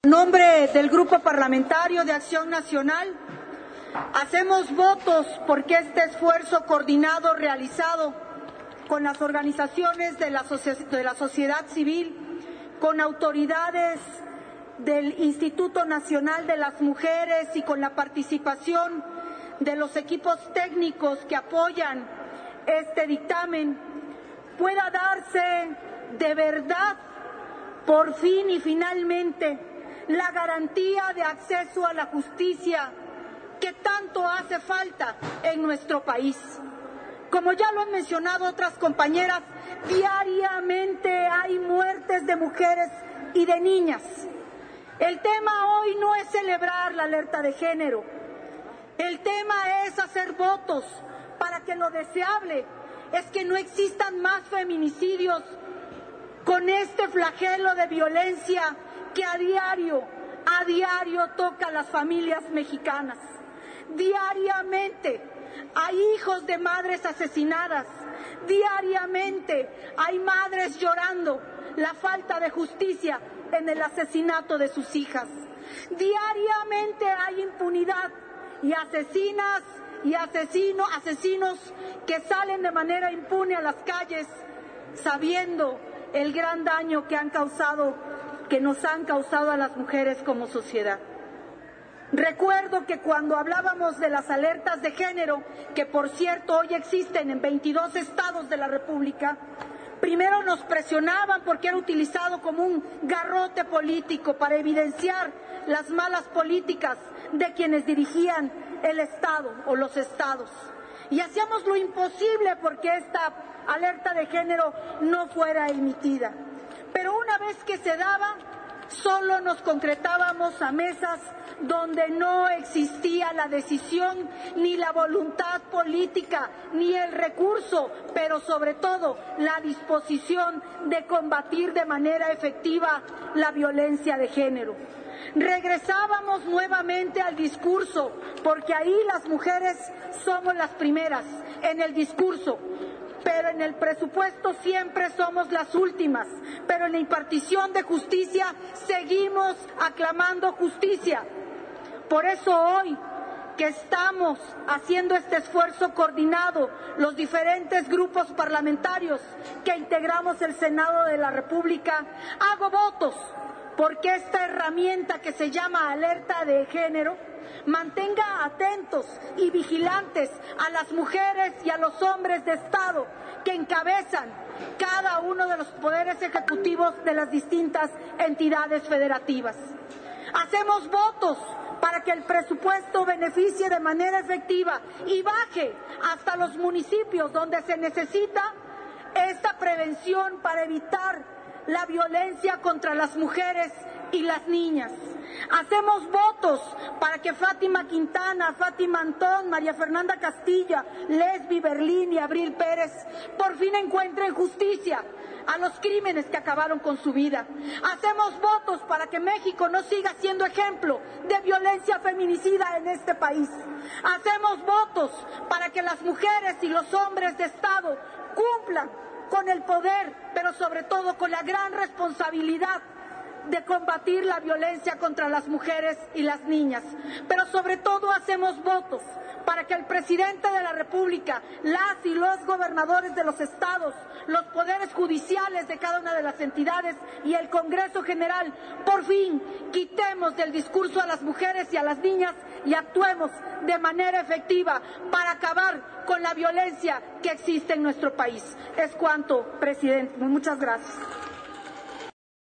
En nombre del Grupo Parlamentario de Acción Nacional, hacemos votos porque este esfuerzo coordinado realizado con las organizaciones de la sociedad civil, con autoridades del Instituto Nacional de las Mujeres y con la participación de los equipos técnicos que apoyan este dictamen, pueda darse de verdad, por fin y finalmente, la garantía de acceso a la justicia que tanto hace falta en nuestro país. Como ya lo han mencionado otras compañeras, diariamente hay muertes de mujeres y de niñas. El tema hoy no es celebrar la alerta de género. El tema es hacer votos para que lo deseable es que no existan más feminicidios con este flagelo de violencia que a diario toca a las familias mexicanas. Diariamente hay hijos de madres asesinadas, diariamente hay madres llorando la falta de justicia en el asesinato de sus hijas. Diariamente hay impunidad y asesinas y asesinos que salen de manera impune a las calles sabiendo el gran daño que nos han causado a las mujeres como sociedad. Recuerdo que cuando hablábamos de las alertas de género, que por cierto hoy existen en 22 estados de la República, primero nos presionaban porque era utilizado como un garrote político para evidenciar las malas políticas de quienes dirigían el Estado o los estados. Y hacíamos lo imposible porque esta alerta de género no fuera emitida. Pero una vez que se daba, solo nos concretábamos a mesas donde no existía la decisión, ni la voluntad política, ni el recurso, pero sobre todo la disposición de combatir de manera efectiva la violencia de género. Regresábamos nuevamente al discurso, porque ahí las mujeres somos las primeras en el discurso, pero en el presupuesto siempre somos las últimas, pero en la impartición de justicia seguimos aclamando justicia. Por eso hoy que estamos haciendo este esfuerzo coordinado, los diferentes grupos parlamentarios que integramos el Senado de la República, hago votos porque esta herramienta que se llama alerta de género mantenga atentos y vigilantes a las mujeres y a los hombres de Estado que encabezan cada uno de los poderes ejecutivos de las distintas entidades federativas. Hacemos votos para que el presupuesto beneficie de manera efectiva y baje hasta los municipios donde se necesita esta prevención para evitar la violencia contra las mujeres y las niñas. Hacemos votos para que Fátima Quintana, Fátima Antón, María Fernanda Castilla, Lesbi Berlín y Abril Pérez por fin encuentren justicia a los crímenes que acabaron con su vida. Hacemos votos para que México no siga siendo ejemplo de violencia feminicida en este país. Hacemos votos para que las mujeres y los hombres de Estado cumplan con el poder, pero sobre todo con la gran responsabilidad de combatir la violencia contra las mujeres y las niñas. Pero sobre todo hacemos votos para que el presidente de la República, las y los gobernadores de los estados, los poderes judiciales de cada una de las entidades y el Congreso General, por fin quitemos del discurso a las mujeres y a las niñas y actuemos de manera efectiva para acabar con la violencia que existe en nuestro país. Es cuanto, presidente. Muchas gracias.